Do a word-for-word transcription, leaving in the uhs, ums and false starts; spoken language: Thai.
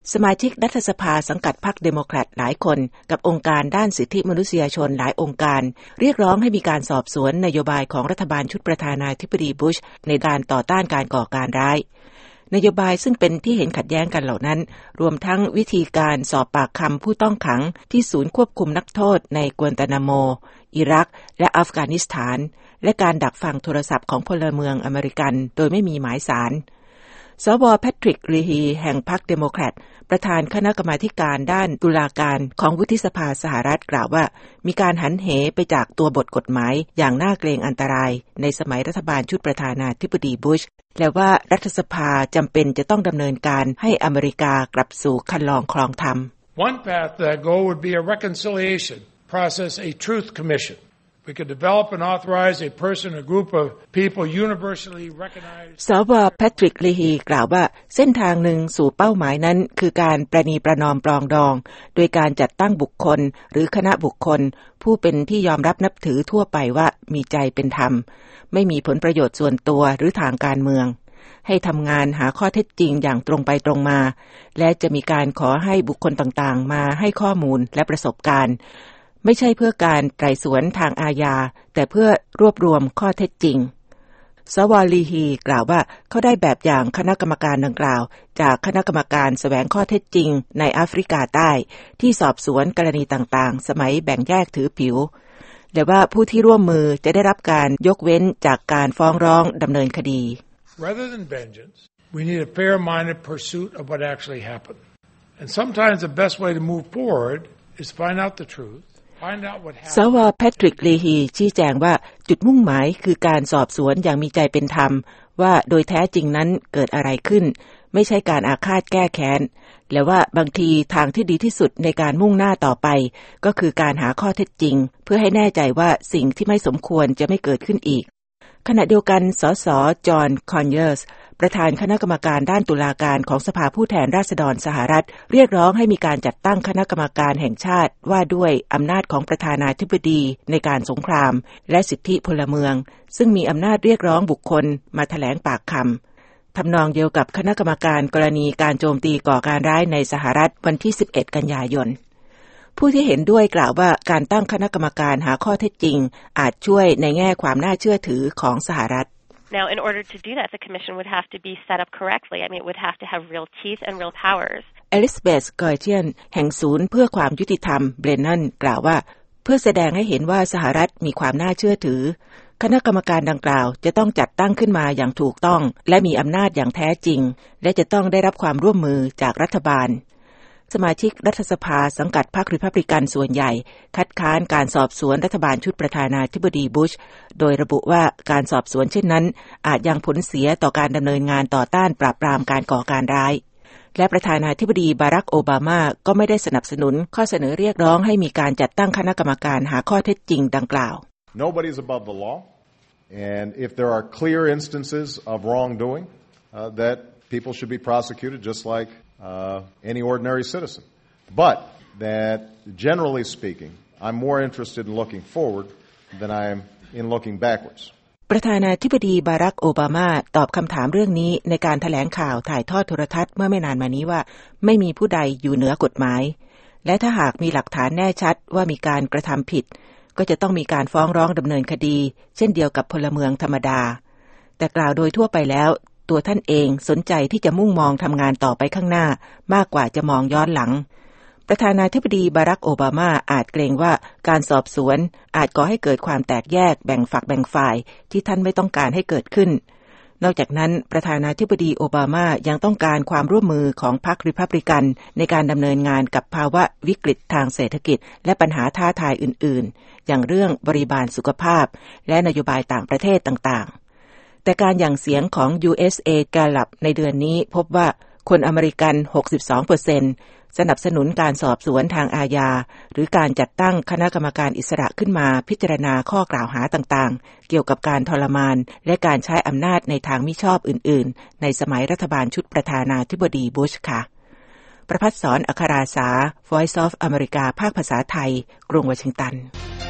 สมาชิกรัฐสภาสังกัดพรรคเดโมแครตหลายคนกับองค์การด้านสิทธิมนุษยชนหลายองค์การเรียกร้องให้มีการสอบสวนนโยบายของรัฐบาลชุดประธานาธิบดีบุชในการต่อต้านการก่อการร้ายนโยบายซึ่งเป็นที่เห็นขัดแย้งกันเหล่านั้นรวมทั้งวิธีการสอบปากคำผู้ต้องขังที่ศูนย์ควบคุมนักโทษในกัวานตานาโมอิรักและอัฟกานิสถานและการดักฟังโทรศัพท์ของพลเมืองอเมริกันโดยไม่มีหมายศาลสว.แพทริก ลีฮีแห่งพรรคเดโมแครตประธานคณะกรรมาธิการด้านตุลาการของวุฒิสภาสหรัฐกล่าวว่ามีการหันเหไปจากตัวบทกฎหมายอย่างน่าเกรงอันตรายในสมัยรัฐบาลชุดประธานาธิบดีบุชและว่ารัฐสภาจำเป็นจะต้องดำเนินการให้อเมริกากลับสู่คันลองคลองธรรม One path to that goal would be a reconciliation process, a truth commission.We could develop and authorize a person or group of people universally recognized สว.แพทริก ลีฮีกล่าวว่าเส้นทางหนึ่งสู่เป้าหมายนั้นคือการประนีประนอมปรองดองโดยการจัดตั้งบุคคลหรือคณะบุคคลผู้เป็นที่ยอมรับนับถือทั่วไปว่ามีใจเป็นธรรมไม่มีผลประโยชน์ส่วนตัวหรือทางการเมืองให้ทำงานหาข้อเท็จจริงอย่างตรงไปตรงมาและจะมีการขอให้บุคคลต่างๆมาให้ข้อมูลและประสบการณ์ไม่ใช่เพื่อการไตร่สวนทางอาญาแต่เพื่อรวบรวมข้อเท็จจริงสว.ลีฮีกล่าวว่าเขาได้แบบอย่างคณะกรรมการดังกล่าวจากคณะกรรมการแสวงข้อเท็จจริงในแอฟริกาใต้ที่สอบสวนกรณีต่างๆสมัยแบ่งแยกถือผิวและว่าผู้ที่ร่วมมือจะได้รับการยกเว้นจากการฟ้องร้องดำเนินคดี Rather than vengeance, we need a fair-minded pursuit of what actually happened. And sometimes the best way to move forward is to find out the truth. สว.แพทริก ลีฮีชี้แจงว่าจุดมุ่งหมายคือการสอบสวนอย่างมีใจเป็นธรรมว่าโดยแท้จริงนั้นเกิดอะไรขึ้นไม่ใช่การอาฆาตแก้แค้นและว่าบางทีทางที่ดีที่สุดในการมุ่งหน้าต่อไปก็คือการหาข้อเท็จจริงเพื่อให้แน่ใจว่าสิ่งที่ไม่สมควรจะไม่เกิดขึ้นอีกขณะเดียวกันสส.จอห์น คอนเยอร์สประธานคณะกรรมการด้านตุลาการของสภาผู้แทนราษฎรสหรัฐเรียกร้องให้มีการจัดตั้งคณะกรรมการแห่งชาติว่าด้วยอำนาจของประธานาธิบดีในการสงครามและสิทธิพลเมืองซึ่งมีอำนาจเรียกร้องบุคคลมาแถลงปากคำทำนองเดียวกับคณะกรรมการกรณีการโจมตีก่อการร้ายในสหรัฐวันที่สิบเอ็ดกันยายนผู้ที่เห็นด้วยกล่าวว่าการตั้งคณะกรรมการหาข้อเท็จจริงอาจช่วยในแง่ความน่าเชื่อถือของสหรัฐ Now, in order to do that, the commission would have to be set up correctly. I mean, it would have to have real teeth and real powers. Elizabeth Guardian แห่งศูนย์เพื่อความยุติธรรมเบรนนันกล่าวว่าเพื่อแสดงให้เห็นว่าสหรัฐมีความน่าเชื่อถือคณะกรรมการดังกล่าวจะต้องจัดตั้งขึ้นมาอย่างถูกต้องและมีอำนาจอย่างแท้จริงและจะต้องได้รับความร่วมมือจากรัฐบาลสมาชิกรัฐสภาสังกัดพรรครีพับลิกันส่วนใหญ่คัดค้านการสอบสวนรัฐบาลชุดประธานาธิบดีบุชโดยระบุว่าการสอบสวนเช่นนั้นอาจยังผลเสียต่อการดำเนินงานต่อต้านปราบปรามการก่อการร้ายและประธานาธิบดีบารักโอบามาก็ไม่ได้สนับสนุนข้อเสนอเรียกร้องให้มีการจัดตั้งคณะกรรมการหาข้อเท็จจริงดังกล่าว Nobody is above the law and if there are clear instances of wrongdoing uh, that people should be prosecuted just like Uh, any ordinary citizen. But that, generally speaking, I'm more interested in looking forward than I am in looking backwards. ประธานาธิบดีบารักโอบามาตอบคำถามเรื่องนี้ในการแถลงข่าวถ่ายทอดโทรทัศน์เมื่อไม่นานมานี้ว่าไม่มีผู้ใดอยู่เหนือกฎหมายและถ้าหากมีหลักฐานแน่ชัดว่ามีการกระทำผิดก็จะต้องมีการฟ้องร้องดำเนินคดีเช่นเดียวกับพลเมืองธรรมดาแต่กล่าวโดยทั่วไปแล้วตัวท่านเองสนใจที่จะมุ่งมองทำงานต่อไปข้างหน้ามากกว่าจะมองย้อนหลังประธานาธิบดีบารักโอบามาอาจเกรงว่าการสอบสวนอาจก่อให้เกิดความแตกแยกแบ่งฝักแบ่งฝ่ายที่ท่านไม่ต้องการให้เกิดขึ้นนอกจากนั้นประธานาธิบดีโอบามายังต้องการความร่วมมือของพรรครีพับลิกันในการดำเนินงานกับภาวะวิกฤตทางเศรษฐกิจและปัญหาท้าทายอื่นๆอย่างเรื่องบริบาลสุขภาพและนโยบายต่างประเทศต่างๆแต่การหยั่งเสียงของ ยู เอส เอ Gallup ในเดือนนี้พบว่าคนอเมริกัน หกสิบสองเปอร์เซ็นต์ สนับสนุนการสอบสวนทางอาญาหรือการจัดตั้งคณะกรรมการอิสระขึ้นมาพิจารณาข้อกล่าวหาต่างๆเกี่ยวกับการทรมานและการใช้อำนาจในทางมิชอบอื่นๆในสมัยรัฐบาลชุดประธานาธิบดีบุชค่ะประภัสสร อัคราสา Voice of America ภาคภาษาไทยกรุงวอชิงตัน